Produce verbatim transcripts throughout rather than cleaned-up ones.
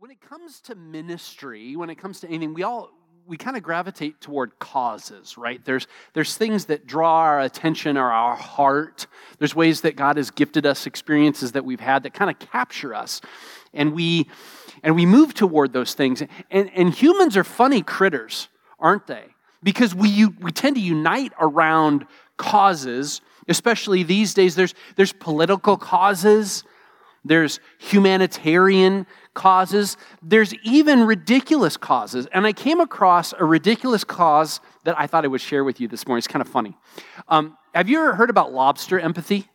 when it comes to ministry, when it comes to anything, we all we kind of gravitate toward causes, right? There's there's things that draw our attention or our heart. There's ways that God has gifted us, experiences that we've had that kind of capture us, and we and we move toward those things. And and humans are funny critters, aren't they? Because we we tend to unite around causes, especially these days. There's there's political causes. There's humanitarian causes. There's even ridiculous causes. And I came across a ridiculous cause that I thought I would share with you this morning. It's kind of funny. Um, have you ever heard about lobster empathy?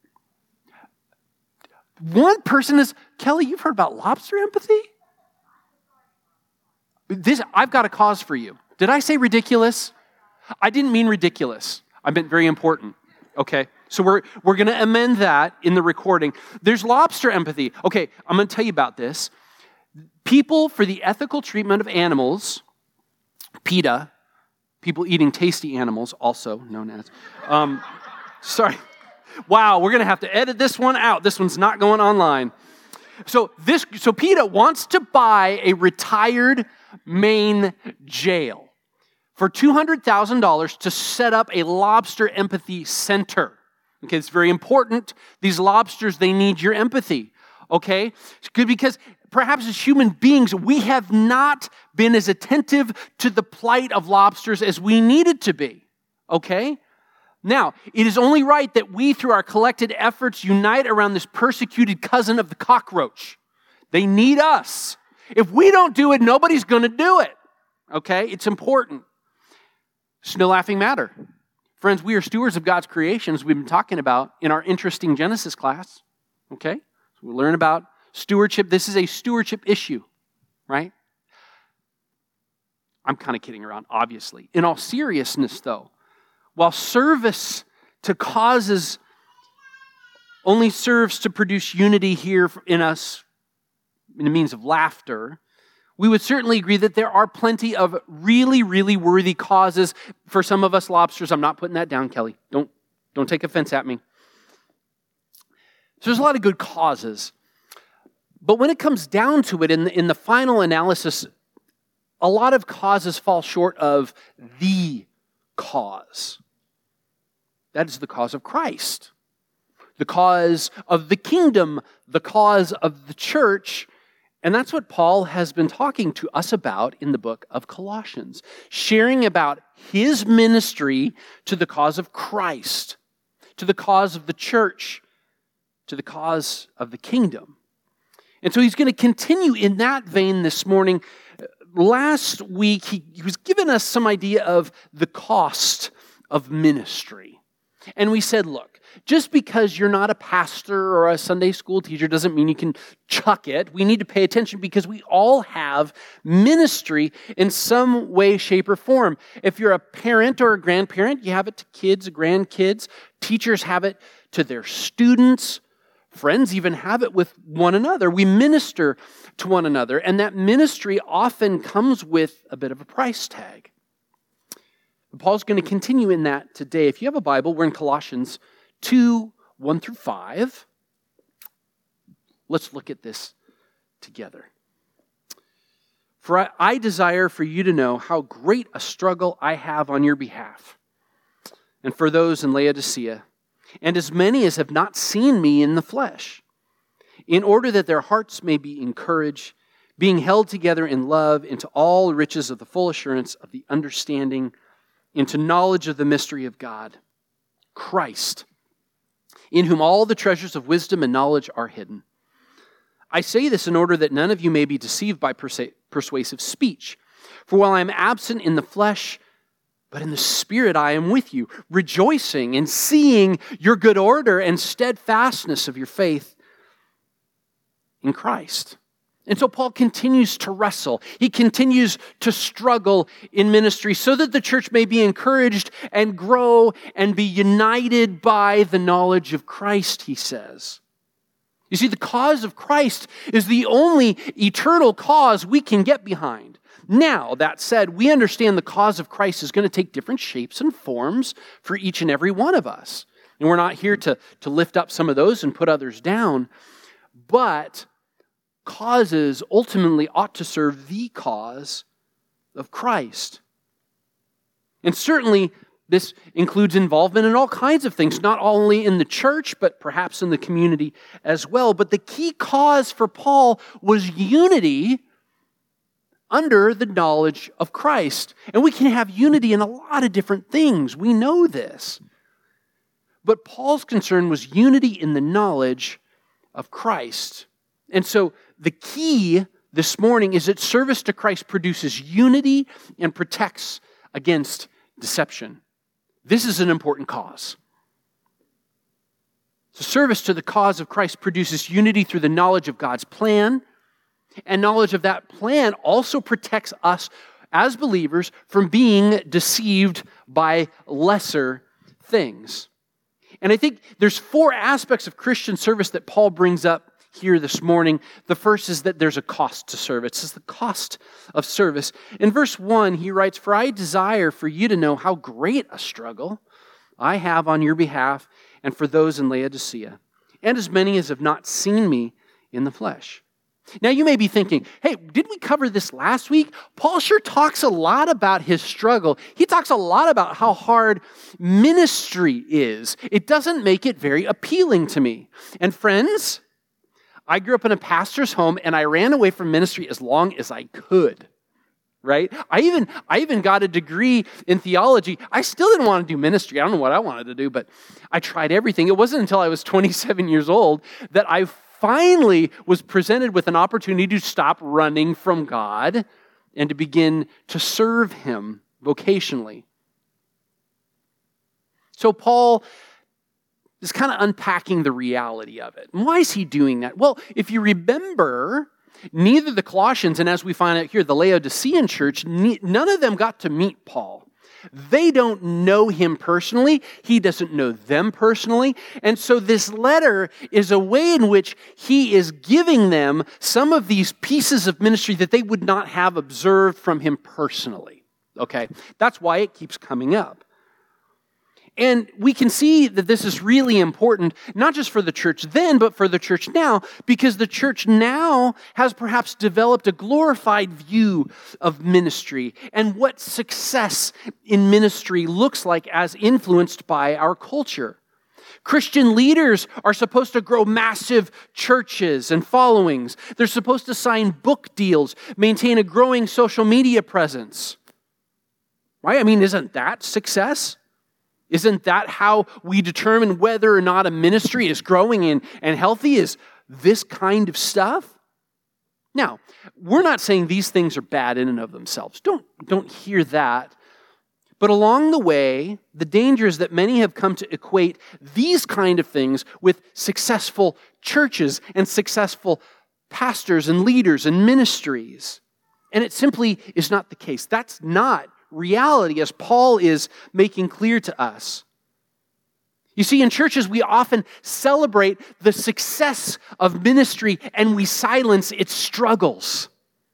One person is, Kelly, you've heard about lobster empathy? This, I've got a cause for you. Did I say ridiculous? I didn't mean ridiculous. I meant very important. Okay? So we're we're going to amend that in the recording. There's lobster empathy. Okay, I'm going to tell you about this. People for the ethical treatment of animals, PETA, people eating tasty animals, also known as. Um, sorry. Wow, we're going to have to edit this one out. This one's not going online. So this, so PETA wants to buy a retired Maine jail for two hundred thousand dollars to set up a lobster empathy center. Okay, it's very important. These lobsters, they need your empathy. Okay? It's good because perhaps as human beings, we have not been as attentive to the plight of lobsters as we needed to be. Okay? Now, it is only right that we, through our collected efforts, unite around this persecuted cousin of the cockroach. They need us. If we don't do it, nobody's going to do it. Okay? It's important. It's no laughing matter. Friends, we are stewards of God's creation, as we've been talking about in our interesting Genesis class. Okay? So we learn about stewardship. This is a stewardship issue, right? I'm kind of kidding around, obviously. In all seriousness, though, while service to causes only serves to produce unity here in us in the means of laughter, we would certainly agree that there are plenty of really, really worthy causes. For some of us lobsters, I'm not putting that down, Kelly. Don't, don't take offense at me. So there's a lot of good causes. But when it comes down to it, in the, in the final analysis, a lot of causes fall short of the cause. That is the cause of Christ, the cause of the kingdom, the cause of the church. And that's what Paul has been talking to us about in the book of Colossians, sharing about his ministry to the cause of Christ, to the cause of the church, to the cause of the kingdom. And so he's going to continue in that vein this morning. Last week, he, he was giving us some idea of the cost of ministry. And we said, look, just because you're not a pastor or a Sunday school teacher doesn't mean you can chuck it. We need to pay attention because we all have ministry in some way, shape, or form. If you're a parent or a grandparent, you have it to kids, grandkids. Teachers have it to their students. Friends even have it with one another. We minister to one another, and that ministry often comes with a bit of a price tag. Paul's going to continue in that today. If you have a Bible, we're in Colossians two, one through five. Let's look at this together. For I, I desire for you to know how great a struggle I have on your behalf, and for those in Laodicea, and as many as have not seen me in the flesh, in order that their hearts may be encouraged, being held together in love into all riches of the full assurance of the understanding, into knowledge of the mystery of God, Christ, in whom all the treasures of wisdom and knowledge are hidden. I say this in order that none of you may be deceived by persu- persuasive speech. For while I am absent in the flesh, but in the Spirit I am with you, rejoicing and seeing your good order and steadfastness of your faith in Christ. And so Paul continues to wrestle. He continues to struggle in ministry so that the church may be encouraged and grow and be united by the knowledge of Christ, he says. You see, the cause of Christ is the only eternal cause we can get behind. Now, that said, we understand the cause of Christ is going to take different shapes and forms for each and every one of us. And we're not here to, to lift up some of those and put others down. But causes ultimately ought to serve the cause of Christ. And certainly, this includes involvement in all kinds of things, not only in the church, but perhaps in the community as well. But the key cause for Paul was unity under the knowledge of Christ. And we can have unity in a lot of different things. We know this. But Paul's concern was unity in the knowledge of Christ. And so the key this morning is that service to Christ produces unity and protects against deception. This is an important cause. So service to the cause of Christ produces unity through the knowledge of God's plan, and knowledge of that plan also protects us as believers from being deceived by lesser things. And I think there's four aspects of Christian service that Paul brings up here this morning. The first is that there's a cost to service. It's the cost of service. In verse one, he writes, "For I desire for you to know how great a struggle I have on your behalf and for those in Laodicea, and as many as have not seen me in the flesh." Now you may be thinking, hey, didn't we cover this last week? Paul sure talks a lot about his struggle. He talks a lot about how hard ministry is. It doesn't make it very appealing to me. And friends, I grew up in a pastor's home and I ran away from ministry as long as I could, right? I even, I even got a degree in theology. I still didn't want to do ministry. I don't know what I wanted to do, but I tried everything. It wasn't until I was twenty-seven years old that I finally was presented with an opportunity to stop running from God and to begin to serve Him vocationally. So Paul is kind of unpacking the reality of it. And why is he doing that? Well, if you remember, neither the Colossians, and as we find out here, the Laodicean church, none of them got to meet Paul. They don't know him personally. He doesn't know them personally. And so this letter is a way in which he is giving them some of these pieces of ministry that they would not have observed from him personally. Okay? That's why it keeps coming up. And we can see that this is really important, not just for the church then, but for the church now, because the church now has perhaps developed a glorified view of ministry and what success in ministry looks like as influenced by our culture. Christian leaders are supposed to grow massive churches and followings. They're supposed to sign book deals, maintain a growing social media presence. Right? I mean, isn't that success? Isn't that how we determine whether or not a ministry is growing and, and healthy, is this kind of stuff? Now, we're not saying these things are bad in and of themselves. Don't, don't hear that. But along the way, the danger is that many have come to equate these kind of things with successful churches and successful pastors and leaders and ministries. And it simply is not the case. That's not reality, as Paul is making clear to us. You see, in churches, we often celebrate the success of ministry and we silence its struggles.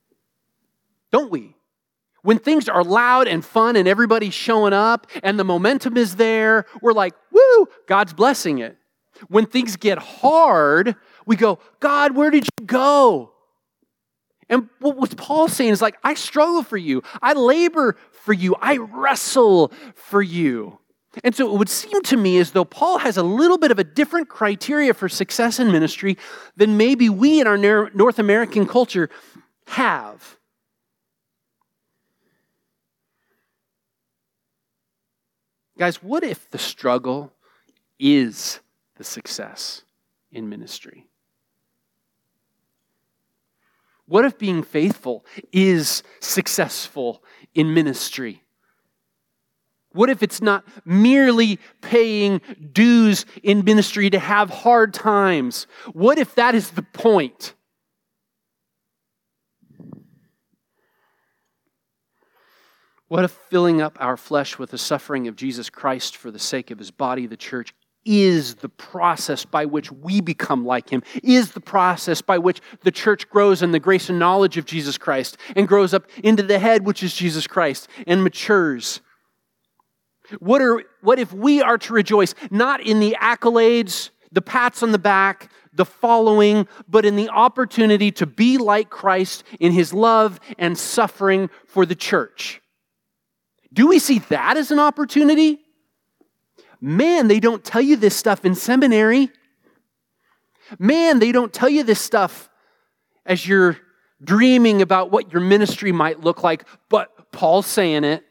Don't we? When things are loud and fun and everybody's showing up and the momentum is there, we're like, woo, God's blessing it. When things get hard, we go, God, where did you go? And what Paul's saying is like, I struggle for you. I labor for you. I wrestle for you. And so it would seem to me as though Paul has a little bit of a different criteria for success in ministry than maybe we in our North American culture have. Guys, what if the struggle is the success in ministry? What if being faithful is successful in ministry? What if it's not merely paying dues in ministry to have hard times? What if that is the point? What if filling up our flesh with the suffering of Jesus Christ for the sake of His body, the church, is the process by which we become like Him, is the process by which the church grows in the grace and knowledge of Jesus Christ and grows up into the head, which is Jesus Christ, and matures? What are, what if we are to rejoice not in the accolades, the pats on the back, the following, but in the opportunity to be like Christ in his love and suffering for the church. Do we see that as an opportunity? Man, they don't tell you this stuff in seminary. Man, they don't tell you this stuff as you're dreaming about what your ministry might look like, but Paul's saying it.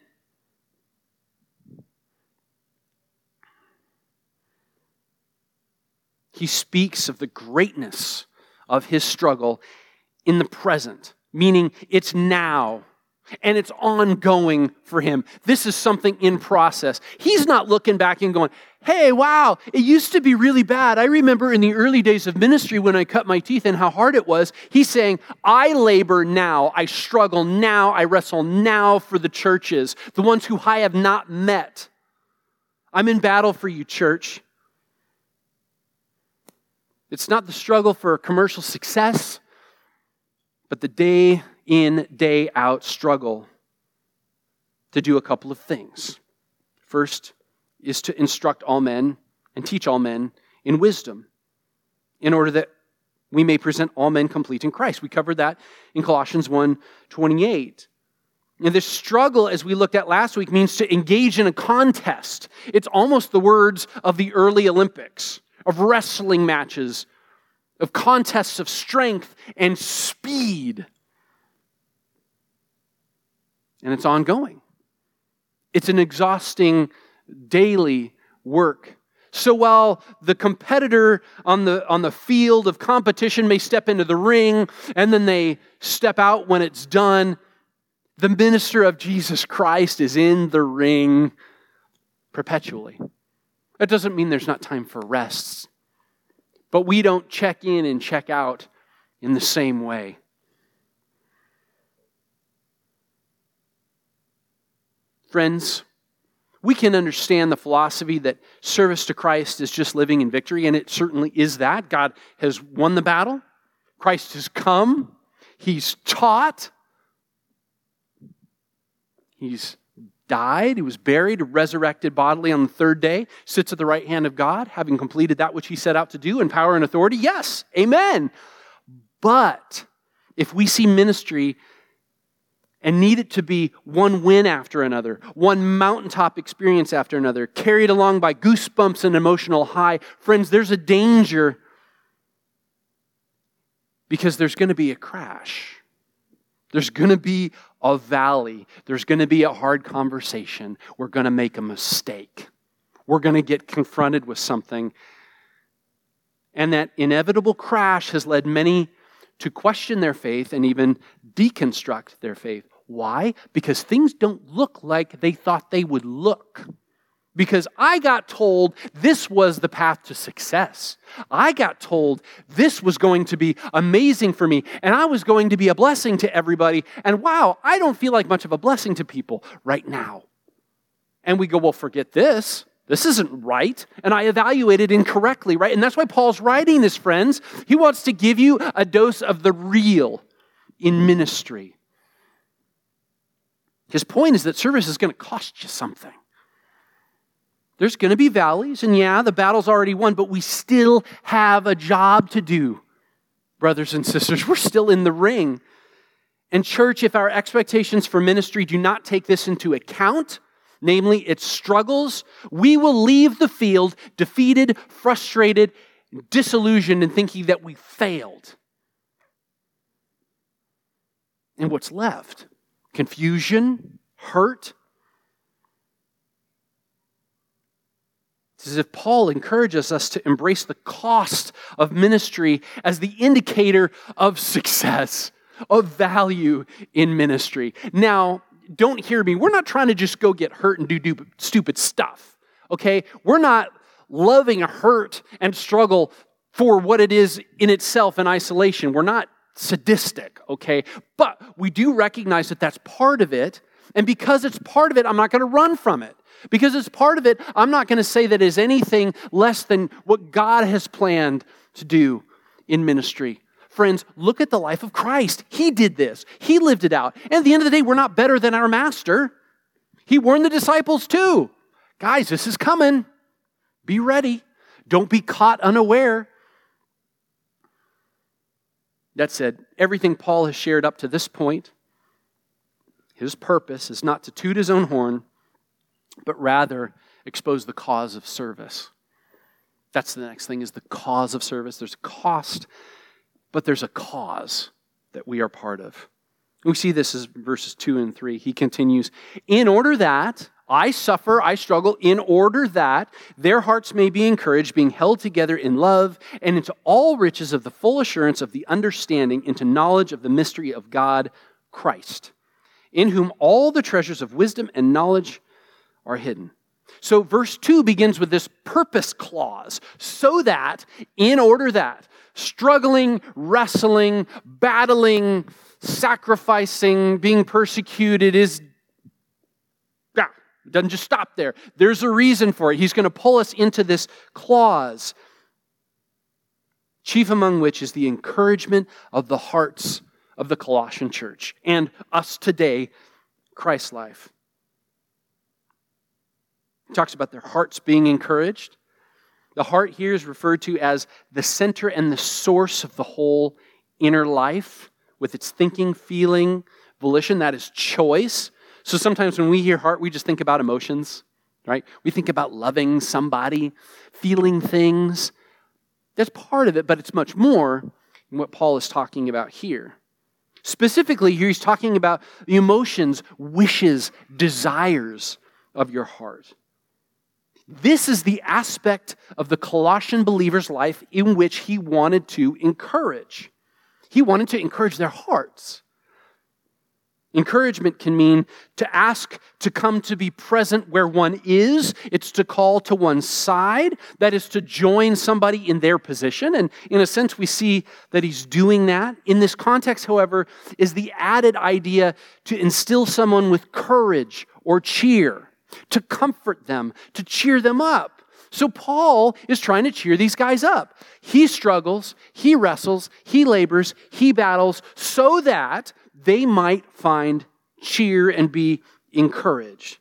He speaks of the greatness of his struggle in the present, meaning it's now. And it's ongoing for him. This is something in process. He's not looking back and going, hey, wow, it used to be really bad. I remember in the early days of ministry when I cut my teeth and how hard it was. He's saying, I labor now, I struggle now, I wrestle now for the churches, the ones who I have not met. I'm in battle for you, church. It's not the struggle for commercial success, but the day in, day out struggle to do a couple of things. First is to instruct all men and teach all men in wisdom in order that we may present all men complete in Christ. We covered that in Colossians one twenty-eight. And this struggle, as we looked at last week, means to engage in a contest. It's almost the words of the early Olympics, of wrestling matches, of contests of strength and speed. And it's ongoing. It's an exhausting daily work. So while the competitor on the, on the field of competition may step into the ring and then they step out when it's done, the minister of Jesus Christ is in the ring perpetually. That doesn't mean there's not time for rests, but we don't check in and check out in the same way. Friends, we can understand the philosophy that service to Christ is just living in victory, and it certainly is that. God has won the battle. Christ has come. He's taught. He's died. He was buried, resurrected bodily on the third day, sits at the right hand of God, having completed that which he set out to do in power and authority. Yes, amen. But if we see ministry and need it to be one win after another, one mountaintop experience after another, carried along by goosebumps and emotional high. Friends, there's a danger because there's going to be a crash. There's going to be a valley. There's going to be a hard conversation. We're going to make a mistake. We're going to get confronted with something. And that inevitable crash has led many to question their faith and even deconstruct their faith. Why? Because things don't look like they thought they would look. Because I got told this was the path to success. I got told this was going to be amazing for me, and I was going to be a blessing to everybody. And wow, I don't feel like much of a blessing to people right now. And we go, well, forget this. This isn't right. And I evaluated incorrectly, right? And that's why Paul's writing this, friends. He wants to give you a dose of the real in ministry. His point is that service is going to cost you something. There's going to be valleys, and yeah, the battle's already won, but we still have a job to do, brothers and sisters. We're still in the ring. And church, if our expectations for ministry do not take this into account, namely its struggles, we will leave the field defeated, frustrated, disillusioned, and thinking that we failed. And what's left? Confusion, hurt. It's as if Paul encourages us to embrace the cost of ministry as the indicator of success, of value in ministry. Now, don't hear me. We're not trying to just go get hurt and do, do stupid stuff, okay? We're not loving hurt and struggle for what it is in itself in isolation. We're not sadistic, okay? But we do recognize that that's part of it, and because it's part of it, I'm not going to run from it. Because it's part of it, I'm not going to say that is anything less than what God has planned to do in ministry. Friends, look at the life of Christ. He did this. He lived it out. And at the end of the day, we're not better than our master. He warned the disciples too. Guys, this is coming. Be ready. Don't be caught unaware. That said, everything Paul has shared up to this point, his purpose is not to toot his own horn, but rather expose the cause of service. That's the next thing, is the cause of service. There's a cost, but there's a cause that we are part of. We see this as verses two and three. He continues, in order that I suffer, I struggle, in order that their hearts may be encouraged, being held together in love, and into all riches of the full assurance of the understanding, into knowledge of the mystery of God, Christ, in whom all the treasures of wisdom and knowledge are hidden. So verse two begins with this purpose clause, so that, in order that, struggling, wrestling, battling, sacrificing, being persecuted is, yeah, it doesn't just stop there. There's a reason for it. He's going to pull us into this clause, chief among which is the encouragement of the hearts of the Colossian church and us today, Christ's life. He talks about their hearts being encouraged. The heart here is referred to as the center and the source of the whole inner life, with its thinking, feeling, volition. That is choice. So sometimes when we hear heart, we just think about emotions, right? We think about loving somebody, feeling things. That's part of it, but it's much more than what Paul is talking about here. Specifically, here he's talking about the emotions, wishes, desires of your heart. This is the aspect of the Colossian believer's life in which he wanted to encourage. He wanted to encourage their hearts. Encouragement can mean to ask to come to be present where one is. It's to call to one's side. That is to join somebody in their position. And in a sense, we see that he's doing that. In this context, however, is the added idea to instill someone with courage or cheer, to comfort them, to cheer them up. So Paul is trying to cheer these guys up. He struggles, he wrestles, he labors, he battles so that they might find cheer and be encouraged.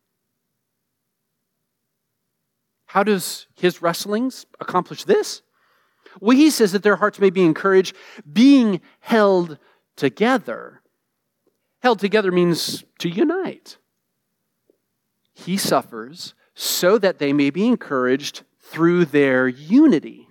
How does his wrestlings accomplish this? Well, he says that their hearts may be encouraged, being held together. Held together means to unite. He suffers so that they may be encouraged through their unity.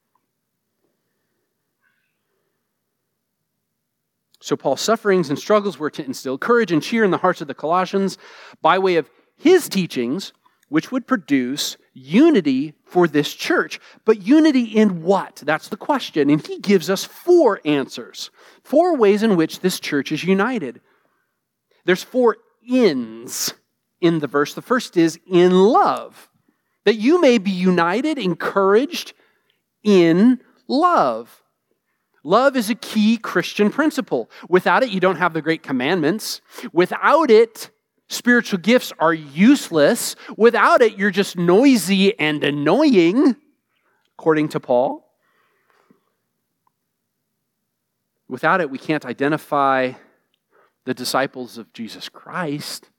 So Paul's sufferings and struggles were to instill courage and cheer in the hearts of the Colossians by way of his teachings, which would produce unity for this church. But unity in what? That's the question. And he gives us four answers, four ways in which this church is united. There's four ins in the verse. The first is in love, that you may be united, encouraged in love. Love is a key Christian principle. Without it, you don't have the great commandments. Without it, spiritual gifts are useless. Without it, you're just noisy and annoying, according to Paul. Without it, we can't identify the disciples of Jesus Christ,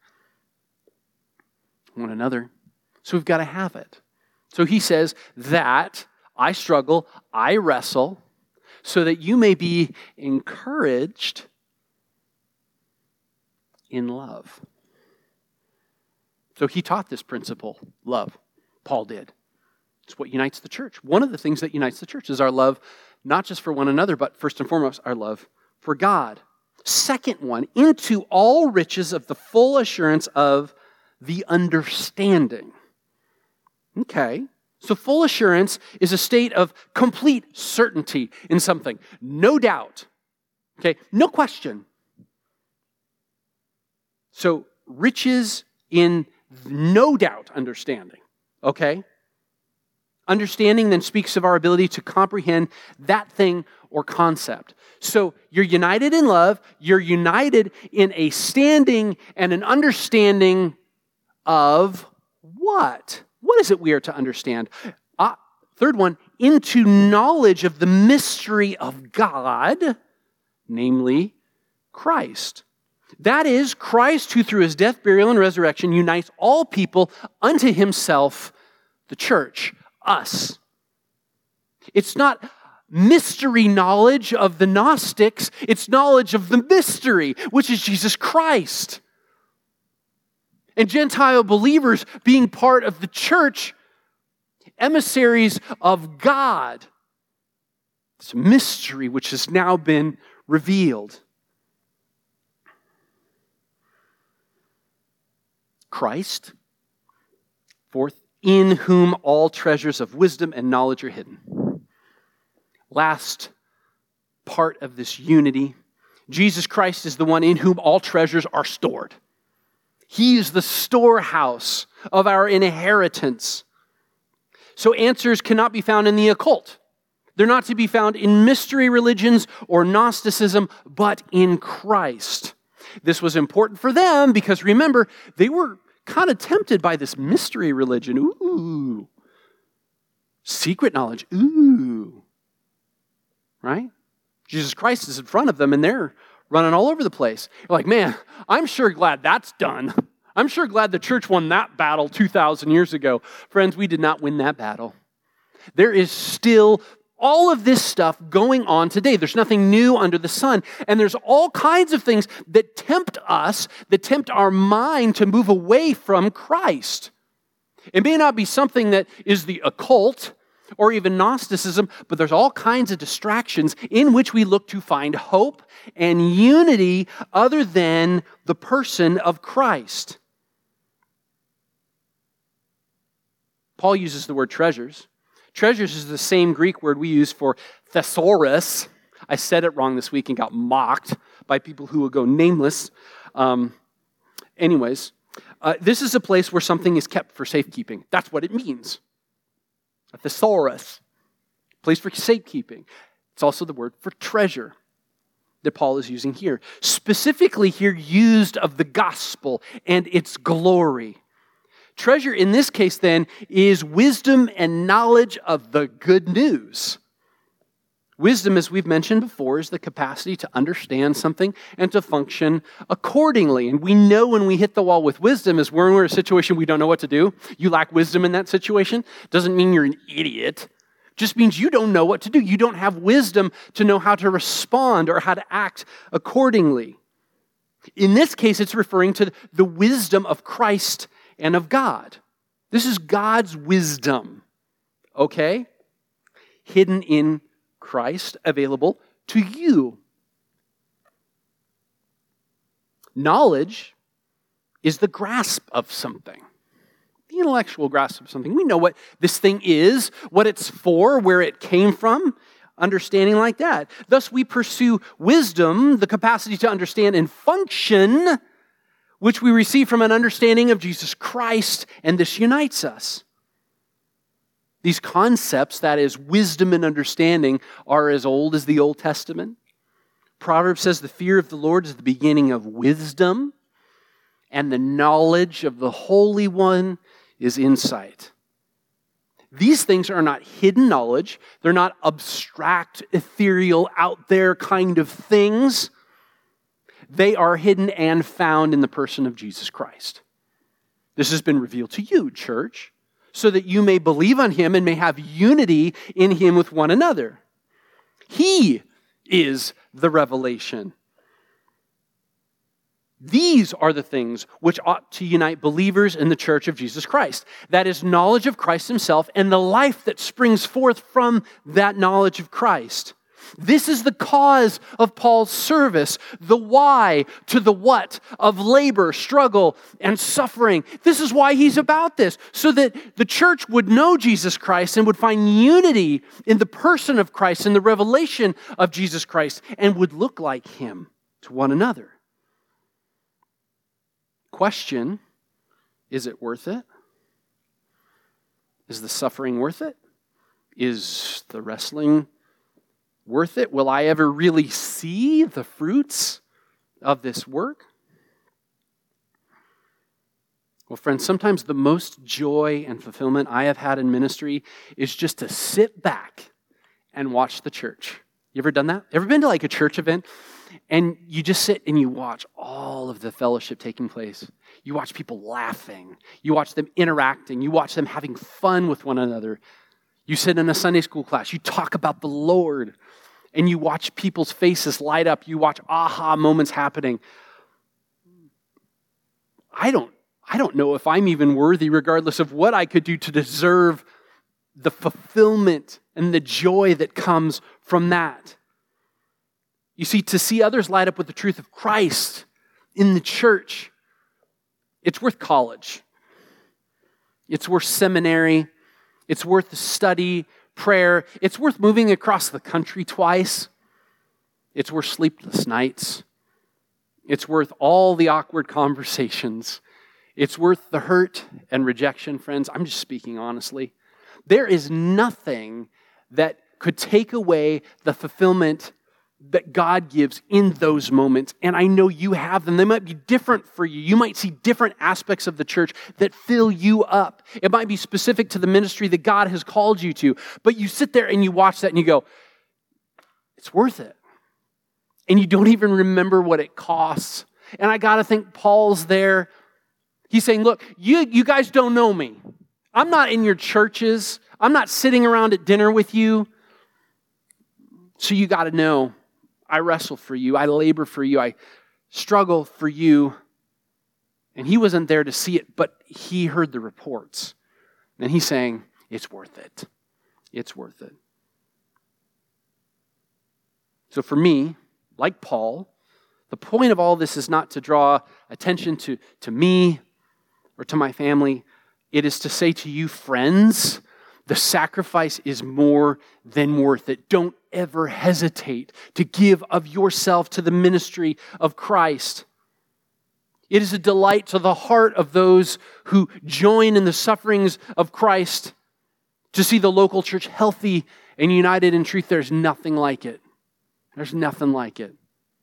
one another. So we've got to have it. So he says that I struggle, I wrestle, so that you may be encouraged in love. So he taught this principle, love. Paul did. It's what unites the church. One of the things that unites the church is our love, not just for one another, but first and foremost, our love for God. Second one, into all riches of the full assurance of the understanding. Okay, so full assurance is a state of complete certainty in something. No doubt. Okay, no question. So riches in no doubt understanding. Okay? Understanding then speaks of our ability to comprehend that thing or concept. So you're united in love, you're united in a standing and an understanding of what? What is it we are to understand? Uh, third one, into knowledge of the mystery of God, namely Christ. That is, Christ who through his death, burial, and resurrection unites all people unto himself, the church, us. It's not mystery knowledge of the Gnostics. It's knowledge of the mystery, which is Jesus Christ. And Gentile believers being part of the church, emissaries of God. It's a mystery which has now been revealed. Christ, fourth, in whom all treasures of wisdom and knowledge are hidden. Last part of this unity, Jesus Christ is the one in whom all treasures are stored. He is the storehouse of our inheritance. So answers cannot be found in the occult. They're not to be found in mystery religions or Gnosticism, but in Christ. This was important for them because, remember, they were kind of tempted by this mystery religion. Ooh. Secret knowledge. Ooh. Right? Jesus Christ is in front of them and they're running all over the place. You're like, man, I'm sure glad that's done. I'm sure glad the church won that battle two thousand years ago. Friends, we did not win that battle. There is still all of this stuff going on today. There's nothing new under the sun. And there's all kinds of things that tempt us, that tempt our mind to move away from Christ. It may not be something that is the occult or even Gnosticism, but there's all kinds of distractions in which we look to find hope and unity other than the person of Christ. Paul uses the word treasures. Treasures is the same Greek word we use for thesaurus. I said it wrong this week and got mocked by people who will go nameless. Um, anyways, uh, this is a place where something is kept for safekeeping. That's what it means. A thesaurus, place for safekeeping. It's also the word for treasure that Paul is using here. Specifically here used of the gospel and its glory. Treasure in this case then is wisdom and knowledge of the good news. Wisdom, as we've mentioned before, is the capacity to understand something and to function accordingly. And we know when we hit the wall with wisdom is when we're in a situation we don't know what to do. You lack wisdom in that situation. Doesn't mean you're an idiot. Just means you don't know what to do. You don't have wisdom to know how to respond or how to act accordingly. In this case, it's referring to the wisdom of Christ and of God. This is God's wisdom, okay? Hidden in Christ, available to you. Knowledge is the grasp of something, the intellectual grasp of something. We know what this thing is, what it's for, where it came from, understanding like that. Thus, we pursue wisdom, the capacity to understand and function, which we receive from an understanding of Jesus Christ, and this unites us. These concepts, that is, wisdom and understanding, are as old as the Old Testament. Proverbs says the fear of the Lord is the beginning of wisdom, and the knowledge of the Holy One is insight. These things are not hidden knowledge. They're not abstract, ethereal, out there kind of things. They are hidden and found in the person of Jesus Christ. This has been revealed to you, church, so that you may believe on Him and may have unity in Him with one another. He is the revelation. These are the things which ought to unite believers in the church of Jesus Christ. That is knowledge of Christ Himself and the life that springs forth from that knowledge of Christ. This is the cause of Paul's service, the why to the what of labor, struggle, and suffering. This is why he's about this, so that the church would know Jesus Christ and would find unity in the person of Christ and the revelation of Jesus Christ and would look like Him to one another. Question, is it worth it? Is the suffering worth it? Is the wrestling worth it? Will I ever really see the fruits of this work? Well, friends, sometimes the most joy and fulfillment I have had in ministry is just to sit back and watch the church. You ever done that? Ever been to like a church event and you just sit and you watch all of the fellowship taking place? You watch people laughing. You watch them interacting. You watch them having fun with one another. You sit in a Sunday school class, you talk about the Lord, and you watch people's faces light up. You watch aha moments happening. I don't, I don't know if I'm even worthy, regardless of what I could do to deserve the fulfillment and the joy that comes from that. You see, to see others light up with the truth of Christ in the church, it's worth college. It's worth seminary. It's worth study, prayer. It's worth moving across the country twice. It's worth sleepless nights. It's worth all the awkward conversations. It's worth the hurt and rejection, friends. I'm just speaking honestly. There is nothing that could take away the fulfillment that God gives in those moments. And I know you have them. They might be different for you. You might see different aspects of the church that fill you up. It might be specific to the ministry that God has called you to. But you sit there and you watch that and you go, it's worth it. And you don't even remember what it costs. And I got to think Paul's there. He's saying, look, you, you guys don't know me. I'm not in your churches. I'm not sitting around at dinner with you. So you got to know, I wrestle for you. I labor for you. I struggle for you. And he wasn't there to see it, but he heard the reports. And he's saying, it's worth it. It's worth it. So for me, like Paul, the point of all this is not to draw attention to, to me or to my family. It is to say to you, friends, the sacrifice is more than worth it. Don't ever hesitate to give of yourself to the ministry of Christ. It is a delight to the heart of those who join in the sufferings of Christ to see the local church healthy and united in truth. There's nothing like it. There's nothing like it.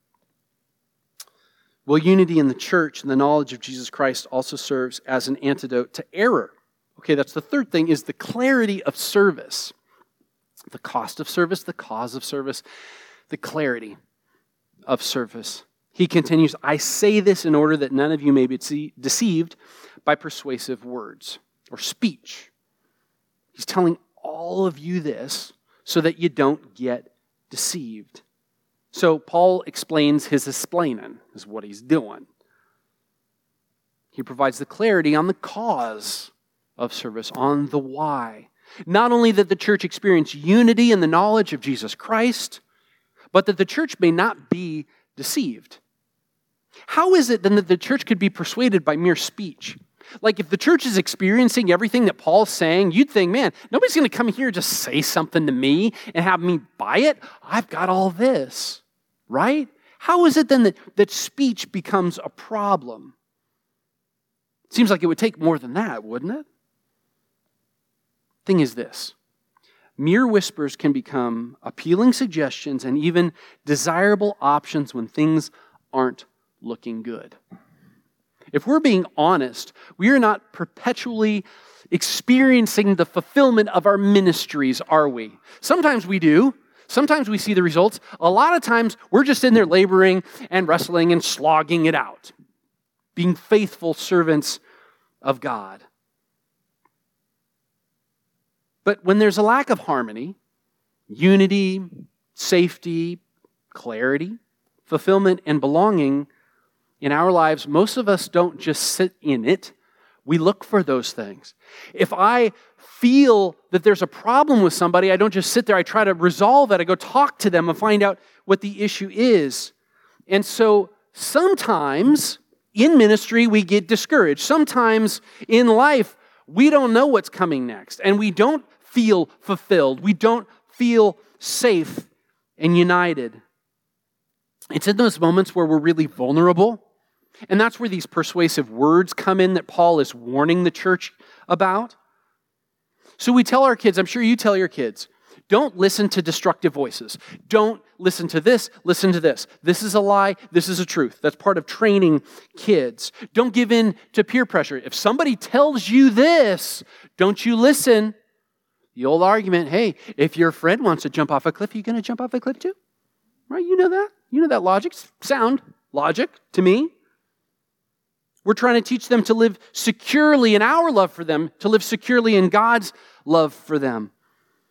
Well, unity in the church and the knowledge of Jesus Christ also serves as an antidote to error. Okay, that's the third thing, is the clarity of service. The cost of service, the cause of service, the clarity of service. He continues, I say this in order that none of you may be deceived by persuasive words or speech. He's telling all of you this so that you don't get deceived. So Paul explains his explaining, is what he's doing. He provides the clarity on the cause of service, on the why. Not only that the church experience unity in the knowledge of Jesus Christ, but that the church may not be deceived. How is it then that the church could be persuaded by mere speech? Like if the church is experiencing everything that Paul's saying, you'd think, man, nobody's going to come here and just say something to me and have me buy it. I've got all this, right? How is it then that, that speech becomes a problem? Seems like it would take more than that, wouldn't it? Thing is this, mere whispers can become appealing suggestions and even desirable options when things aren't looking good. If we're being honest, we are not perpetually experiencing the fulfillment of our ministries, are we? Sometimes we do. Sometimes we see the results. A lot of times we're just in there laboring and wrestling and slogging it out, being faithful servants of God. But when there's a lack of harmony, unity, safety, clarity, fulfillment, and belonging in our lives, most of us don't just sit in it. We look for those things. If I feel that there's a problem with somebody, I don't just sit there. I try to resolve it. I go talk to them and find out what the issue is. And so sometimes in ministry, we get discouraged. Sometimes in life, we don't know what's coming next. And we don't feel fulfilled. We don't feel safe and united. It's in those moments where we're really vulnerable. And that's where these persuasive words come in that Paul is warning the church about. So we tell our kids, I'm sure you tell your kids, don't listen to destructive voices. Don't listen to this, listen to this. This is a lie, this is a truth. That's part of training kids. Don't give in to peer pressure. If somebody tells you this, don't you listen. The old argument, hey, if your friend wants to jump off a cliff, are you going to jump off a cliff too? Right? You know that. You know that logic. Sound logic to me. We're trying to teach them to live securely in our love for them, to live securely in God's love for them.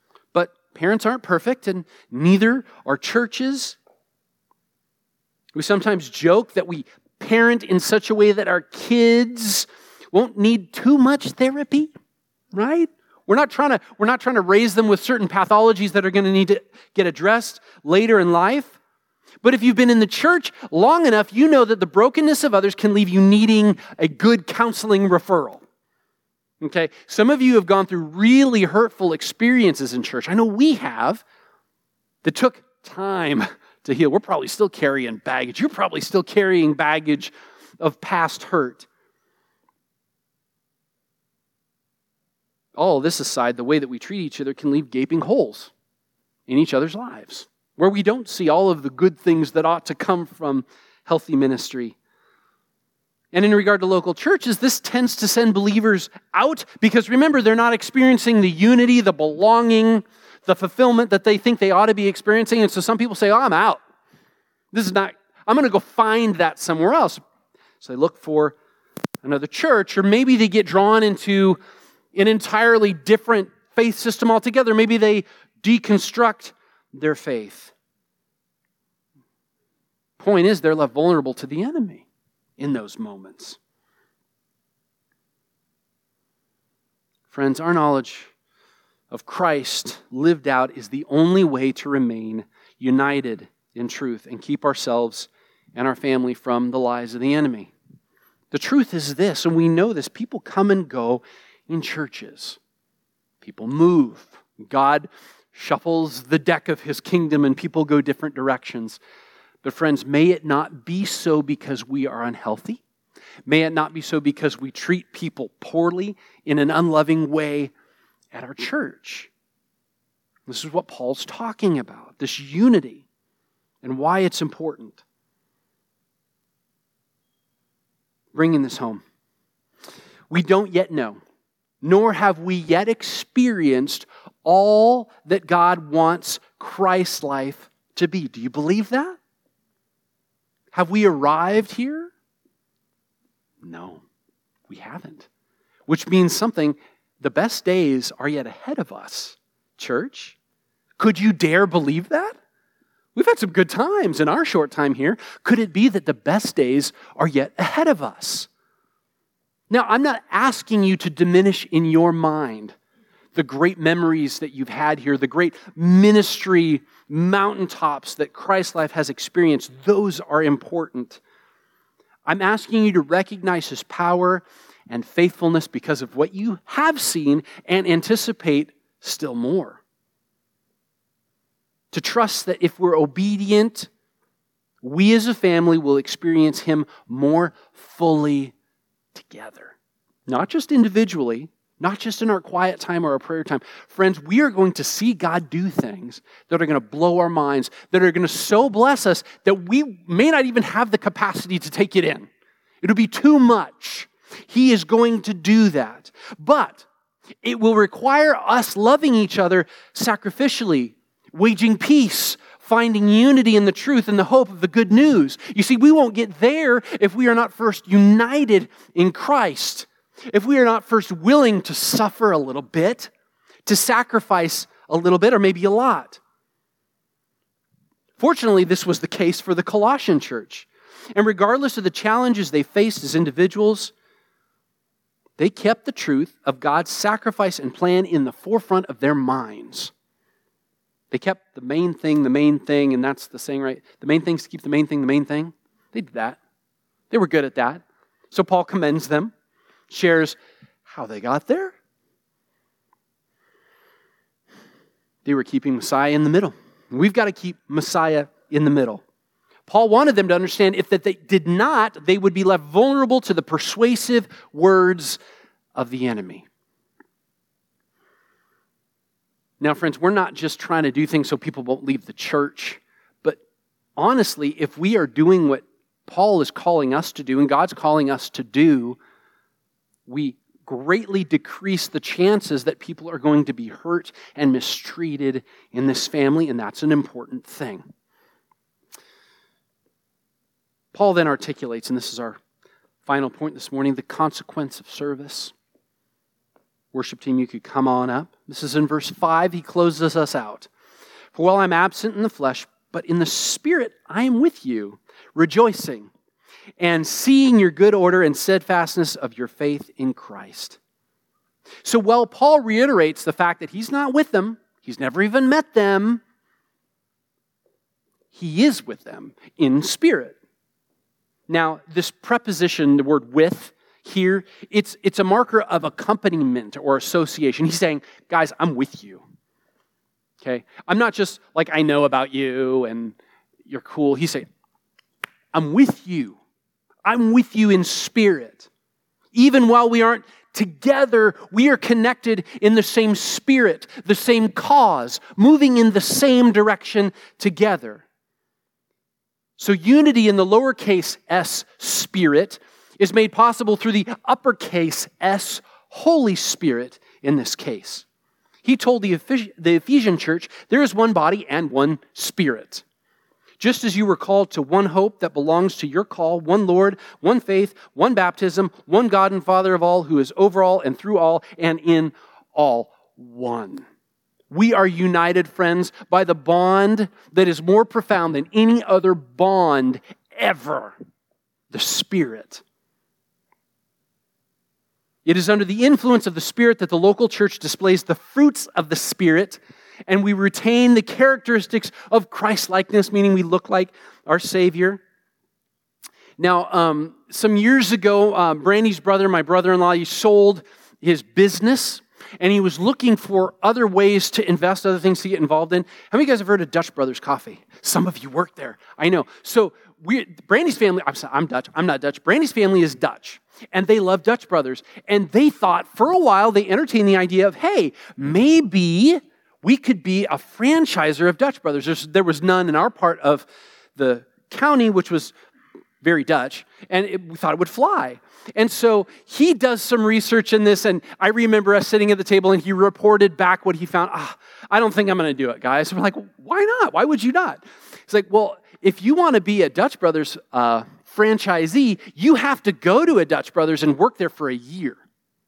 Parents aren't perfect, and neither are churches. We sometimes joke that we parent in such a way that our kids won't need too much therapy, right? We're not trying to, we're not trying to raise them with certain pathologies that are going to need to get addressed later in life. But if you've been in the church long enough, you know that the brokenness of others can leave you needing a good counseling referral. Okay? Some of you have gone through really hurtful experiences in church. I know we have, that took time to heal. We're probably still carrying baggage. You're probably still carrying baggage of past hurt. All this aside, the way that we treat each other can leave gaping holes in each other's lives, where we don't see all of the good things that ought to come from healthy ministry. And in regard to local churches, this tends to send believers out because, remember, they're not experiencing the unity, the belonging, the fulfillment that they think they ought to be experiencing. And so some people say, oh, I'm out. This is not, I'm going to go find that somewhere else. So they look for another church, or maybe they get drawn into an entirely different faith system altogether. Maybe they deconstruct their faith. Point is, they're left vulnerable to the enemy in those moments. Friends, our knowledge of Christ lived out is the only way to remain united in truth and keep ourselves and our family from the lies of the enemy. The truth is this, and we know this, people come and go in churches. People move. God shuffles the deck of his kingdom and people go different directions. But friends, may it not be so because we are unhealthy. May it not be so because we treat people poorly in an unloving way at our church. This is what Paul's talking about, this unity and why it's important. Bringing this home. We don't yet know, nor have we yet experienced all that God wants Christ's life to be. Do you believe that? Have we arrived here? No, we haven't. Which means something, the best days are yet ahead of us, church. Could you dare believe that? We've had some good times in our short time here. Could it be that the best days are yet ahead of us? Now, I'm not asking you to diminish in your mind the great memories that you've had here, the great ministry mountaintops that Christ's life has experienced. Those are important. I'm asking you to recognize his power and faithfulness because of what you have seen and anticipate still more. To trust that if we're obedient, we as a family will experience him more fully together. Not just individually, not just in our quiet time or our prayer time. Friends, we are going to see God do things that are going to blow our minds, that are going to so bless us that we may not even have the capacity to take it in. It'll be too much. He is going to do that. But it will require us loving each other sacrificially, waging peace, finding unity in the truth and the hope of the good news. You see, we won't get there if we are not first united in Christ. If we are not first willing to suffer a little bit, to sacrifice a little bit, or maybe a lot. Fortunately, this was the case for the Colossian church. And regardless of the challenges they faced as individuals, they kept the truth of God's sacrifice and plan in the forefront of their minds. They kept the main thing, the main thing, and that's the saying, right? The main thing is to keep the main thing, the main thing. They did that. They were good at that. So Paul commends them, shares how they got there. They were keeping Messiah in the middle. We've got to keep Messiah in the middle. Paul wanted them to understand if that they did not, they would be left vulnerable to the persuasive words of the enemy. Now, friends, we're not just trying to do things so people won't leave the church, but honestly, if we are doing what Paul is calling us to do and God's calling us to do, we greatly decrease the chances that people are going to be hurt and mistreated in this family, and that's an important thing. Paul then articulates, and this is our final point this morning, the consequence of service. Worship team, you could come on up. This is in verse five. He closes us out. For while I'm absent in the flesh, but in the spirit I am with you, rejoicing and seeing your good order and steadfastness of your faith in Christ. So while Paul reiterates the fact that he's not with them, he's never even met them, he is with them in spirit. Now, this preposition, the word with, here, it's, it's a marker of accompaniment or association. He's saying, guys, I'm with you. Okay? I'm not just like, I know about you and you're cool. He's saying, I'm with you. I'm with you in spirit. Even while we aren't together, we are connected in the same spirit, the same cause, moving in the same direction together. So unity in the lowercase s spirit is made possible through the uppercase S Holy Spirit in this case. He told the Ephesian church, there is one body and one Spirit. Just as you were called to one hope that belongs to your call, one Lord, one faith, one baptism, one God and Father of all, who is over all and through all and in all one. We are united, friends, by the bond that is more profound than any other bond ever, the Spirit. It is under the influence of the Spirit that the local church displays the fruits of the Spirit, and we retain the characteristics of Christ-likeness, meaning we look like our Savior. Now, um, some years ago, uh, Brandy's brother, my brother-in-law, he sold his business, and he was looking for other ways to invest, other things to get involved in. How many of you guys have heard of Dutch Brothers Coffee? Some of you work there. I know. So we, Brandy's family, I'm, sorry, I'm Dutch. I'm not Dutch. Brandy's family is Dutch, and they love Dutch Brothers. And they thought, for a while, they entertained the idea of, hey, maybe we could be a franchiser of Dutch Brothers. There's, there was none in our part of the county, which was very Dutch, and it, we thought it would fly. And so he does some research in this, and I remember us sitting at the table, and he reported back what he found. Ah, I don't think I'm going to do it, guys. And we're like, why not? Why would you not? He's like, well, if you want to be a Dutch Brothers uh, franchisee, you have to go to a Dutch Brothers and work there for a year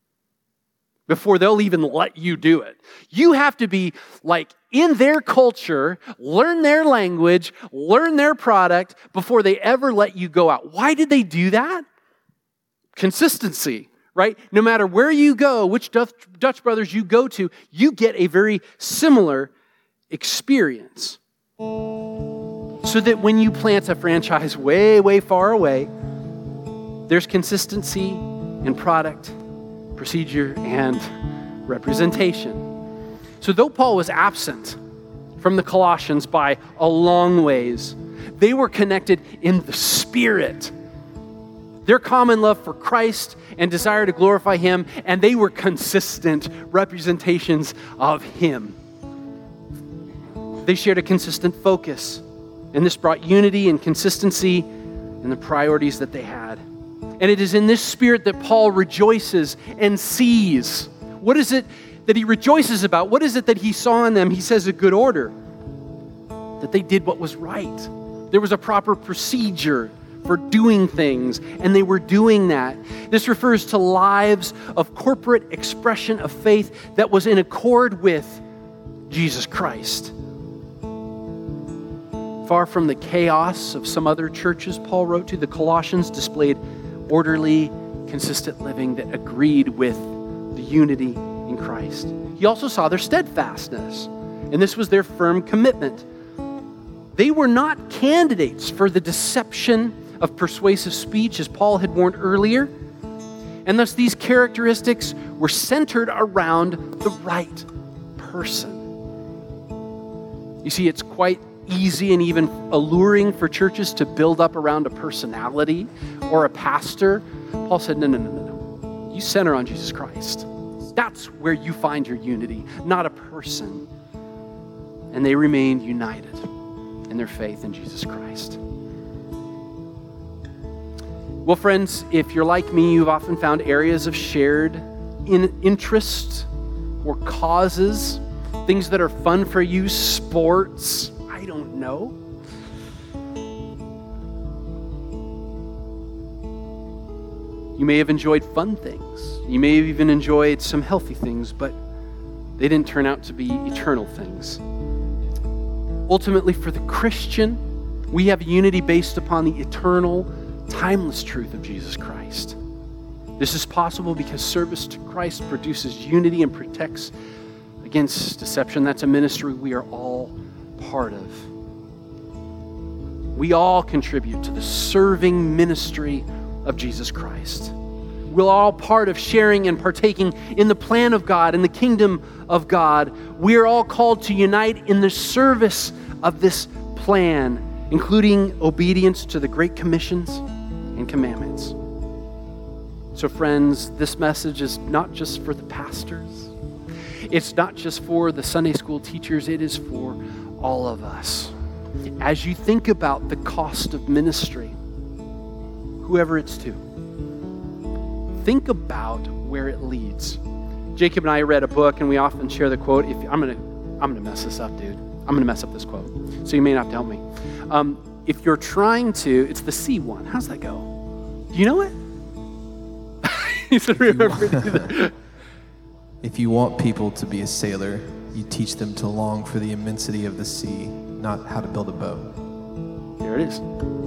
before they'll even let you do it. You have to be like in their culture, learn their language, learn their product before they ever let you go out. Why did they do that? Consistency, right? No matter where you go, which Dutch, Dutch Brothers you go to, you get a very similar experience. So that when you plant a franchise way, way far away, there's consistency in product, procedure, and representation. So though Paul was absent from the Colossians by a long ways, they were connected in the Spirit. Their common love for Christ and desire to glorify Him, and they were consistent representations of Him. They shared a consistent focus, and this brought unity and consistency in the priorities that they had. And it is in this spirit that Paul rejoices and sees. What is it that he rejoices about? What is it that he saw in them? He says a good order, that they did what was right. There was a proper procedure for doing things, and they were doing that. This refers to lives of corporate expression of faith that was in accord with Jesus Christ. Far from the chaos of some other churches, Paul wrote to, the Colossians displayed orderly, consistent living that agreed with the unity in Christ. He also saw their steadfastness, and this was their firm commitment. They were not candidates for the deception of persuasive speech, as Paul had warned earlier, and thus these characteristics were centered around the right person. You see, it's quite easy and even alluring for churches to build up around a personality or a pastor. Paul said, no, no, no, no, no. You center on Jesus Christ. That's where you find your unity, not a person. And they remained united in their faith in Jesus Christ. Well, friends, if you're like me, you've often found areas of shared in interest or causes, things that are fun for you, sports, I don't know. You may have enjoyed fun things. You may have even enjoyed some healthy things, but They didn't turn out to be eternal things. Ultimately, for the Christian, we have unity based upon the eternal, timeless truth of Jesus Christ. This is possible because service to Christ produces unity and protects against deception. That's a ministry we are all part of. We all contribute to the serving ministry of Jesus Christ. We're all part of sharing and partaking in the plan of God, in the kingdom of God. We are all called to unite in the service of this plan, including obedience to the Great Commissions and commandments. So friends, this message is not just for the pastors. It's not just for the Sunday school teachers. It is for all of us. As you think about the cost of ministry, whoever it's to, think about where it leads. Jacob and I read a book, and we often share the quote. If I'm gonna, I'm gonna mess this up, dude. I'm gonna mess up this quote, so you may not have to help me. Um, if you're trying to, it's the C one. How's that go? Do you know it? He said, remember to do that. If you want people to be a sailor, you teach them to long for the immensity of the sea, not how to build a boat. There it is.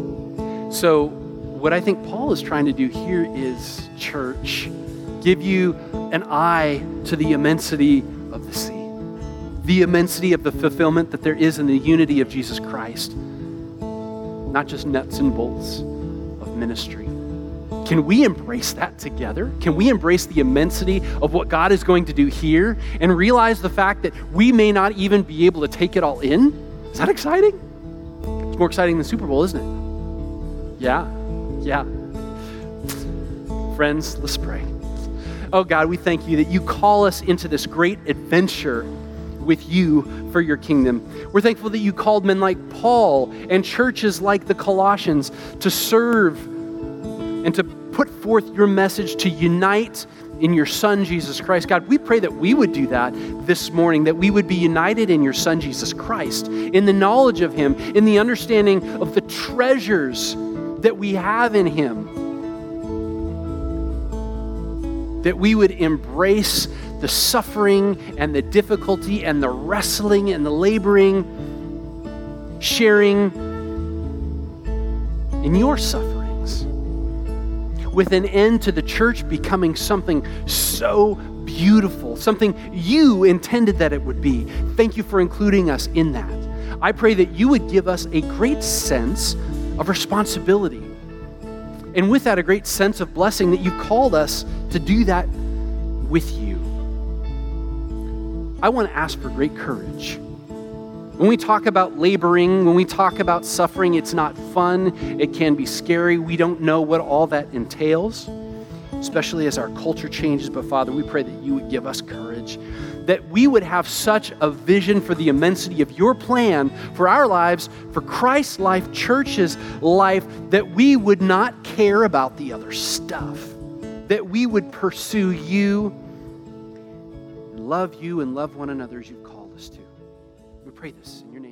So what I think Paul is trying to do here is, church, give you an eye to the immensity of the sea, the immensity of the fulfillment that there is in the unity of Jesus Christ, not just nuts and bolts of ministry. Can we embrace that together? Can we embrace the immensity of what God is going to do here and realize the fact that we may not even be able to take it all in? Is that exciting? It's more exciting than the Super Bowl, isn't it? Yeah, yeah. Friends, let's pray. Oh God, we thank you that you call us into this great adventure with you for your kingdom. We're thankful that you called men like Paul and churches like the Colossians to serve and to put forth your message, to unite in your Son, Jesus Christ. God, we pray that we would do that this morning, that we would be united in your Son, Jesus Christ, in the knowledge of him, in the understanding of the treasures that we have in him, that we would embrace the suffering and the difficulty and the wrestling and the laboring, sharing in your sufferings, with an end to the church becoming something so beautiful, something you intended that it would be. Thank you for including us in that. I pray that you would give us a great sense of responsibility, and with that, a great sense of blessing, that you called us to do that with you. I want to ask for great courage. When we talk about laboring, when we talk about suffering, it's not fun. It can be scary. We don't know what all that entails, especially as our culture changes. But Father, we pray that you would give us courage, that we would have such a vision for the immensity of your plan for our lives, for Christ's life, church's life, that we would not care about the other stuff, that we would pursue you, love you, and love one another as you've called us to. We pray this in your name.